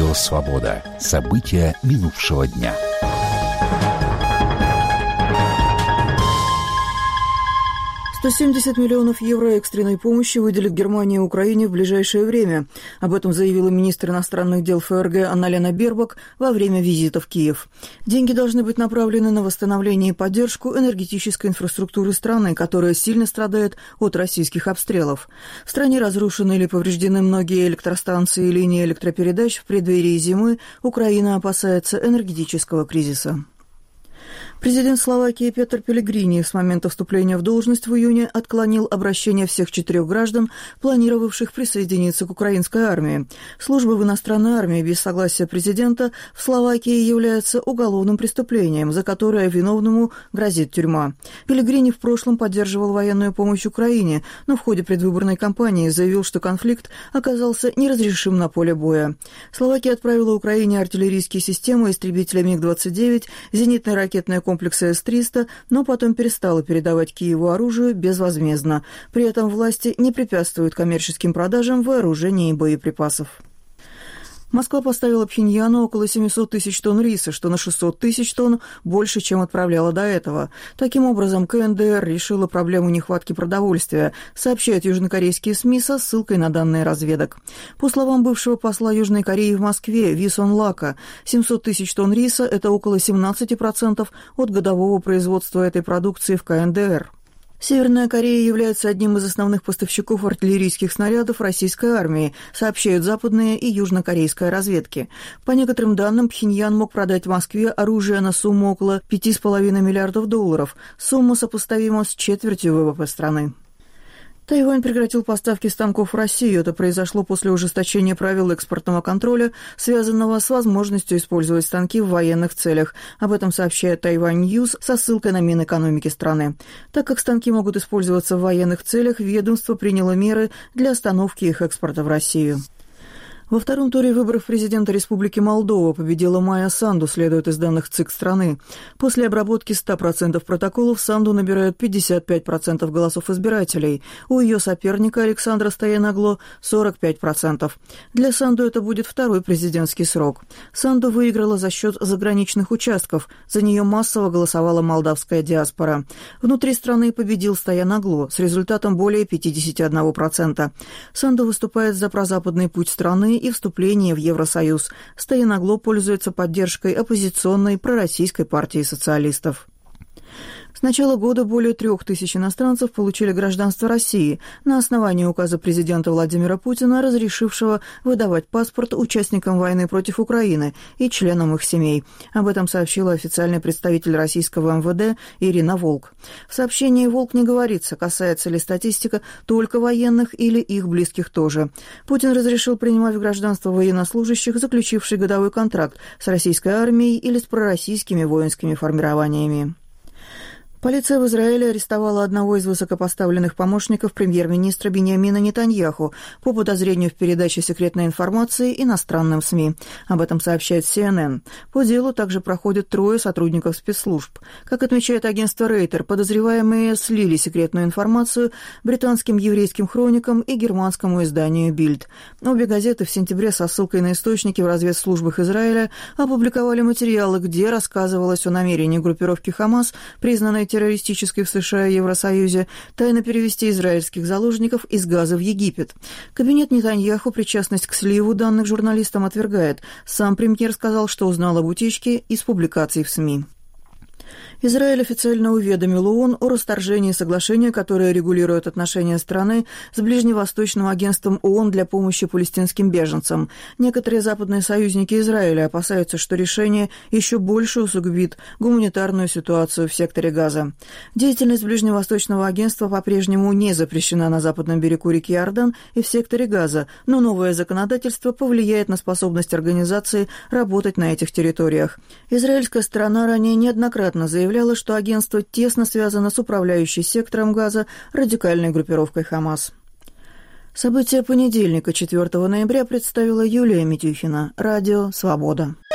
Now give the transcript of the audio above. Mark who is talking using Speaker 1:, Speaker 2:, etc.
Speaker 1: Радио «Свобода». События минувшего дня.
Speaker 2: $170 миллионов евро экстренной помощи выделит Германия Украине в ближайшее время. Об этом заявила министр иностранных дел ФРГ Анна-Лена Бербок во время визита в Киев. Деньги должны быть направлены на восстановление и поддержку энергетической инфраструктуры страны, которая сильно страдает от российских обстрелов. В стране разрушены или повреждены многие электростанции и линии электропередач. В преддверии зимы Украина опасается энергетического кризиса. Президент Словакии Петер Пелегрини с момента вступления в должность в июне отклонил обращение всех 4 граждан, планировавших присоединиться к украинской армии. Служба в иностранной армии без согласия президента в Словакии является уголовным преступлением, за которое виновному грозит тюрьма. Пелегрини в прошлом поддерживал военную помощь Украине, но в ходе предвыборной кампании заявил, что конфликт оказался неразрешим на поле боя. Словакия отправила Украине артиллерийские системы, истребители МиГ-29, зенитные ракетные комплексы С-300, но потом перестала передавать Киеву оружие безвозмездно. При этом власти не препятствуют коммерческим продажам вооружений и боеприпасов. Москва поставила Пхеньяну около 700 тысяч тонн риса, что на 600 тысяч тонн больше, чем отправляла до этого. Таким образом, КНДР решила проблему нехватки продовольствия, сообщают южнокорейские СМИ со ссылкой на данные разведок. По словам бывшего посла Южной Кореи в Москве Ви Сон Лака, 700 тысяч тонн риса – это около 17% от годового производства этой продукции в КНДР. Северная Корея является одним из основных поставщиков артиллерийских снарядов российской армии, сообщают западные и южнокорейская разведки. По некоторым данным, Пхеньян мог продать Москве оружие на сумму около $5,5 миллиардов. Сумма сопоставима с четвертью ВВП страны. Тайвань прекратил поставки станков в Россию. Это произошло после ужесточения правил экспортного контроля, связанного с возможностью использовать станки в военных целях. Об этом сообщает Тайвань Ньюс со ссылкой на Минэкономики страны. Так как станки могут использоваться в военных целях, ведомство приняло меры для остановки их экспорта в Россию. Во втором туре выборов президента Республики Молдова победила Майя Санду, следует из данных ЦИК страны. После обработки 100% протоколов Санду набирает 55% голосов избирателей. У ее соперника Александра Стояногло 45%. Для Санду это будет второй президентский срок. Санду выиграла за счет заграничных участков. За нее массово голосовала молдавская диаспора. Внутри страны победил Стояногло с результатом более 51%. Санду выступает за прозападный путь страны и вступление в Евросоюз. Стояногло пользуется поддержкой оппозиционной пророссийской партии социалистов. С начала года более 3000 иностранцев получили гражданство России на основании указа президента Владимира Путина, разрешившего выдавать паспорт участникам войны против Украины и членам их семей. Об этом сообщила официальный представитель российского МВД Ирина Волк. В сообщении Волк не говорится, касается ли статистика только военных или их близких тоже. Путин разрешил принимать в гражданство военнослужащих, заключивших годовой контракт с российской армией или с пророссийскими воинскими формированиями. Полиция в Израиле арестовала одного из высокопоставленных помощников премьер-министра Биньямина Нетаньяху по подозрению в передаче секретной информации иностранным СМИ. Об этом сообщает CNN. По делу также проходят 3 сотрудников спецслужб. Как отмечает агентство Рейтер, подозреваемые слили секретную информацию британским еврейским хроникам и германскому изданию «Бильд». Обе газеты в сентябре со ссылкой на источники в разведслужбах Израиля опубликовали материалы, где рассказывалось о намерении группировки «Хамас», признанной террористической в США и Евросоюзе, тайно перевести израильских заложников из Газа в Египет. Кабинет Нетаньяху причастность к сливу данных журналистам отвергает. Сам премьер сказал, что узнал об утечке из публикаций в СМИ. Израиль официально уведомил ООН о расторжении соглашения, которое регулирует отношения страны с Ближневосточным агентством ООН для помощи палестинским беженцам. Некоторые западные союзники Израиля опасаются, что решение еще больше усугубит гуманитарную ситуацию в секторе Газа. Деятельность Ближневосточного агентства по-прежнему не запрещена на западном берегу реки Иордан и в секторе Газа, но новое законодательство повлияет на способность организации работать на этих территориях. Израильская сторона ранее неоднократно заявляла, что агентство тесно связано с управляющей сектором Газа радикальной группировкой «Хамас». События понедельника, 4 ноября, представила Юлия Митюхина. Радио «Свобода».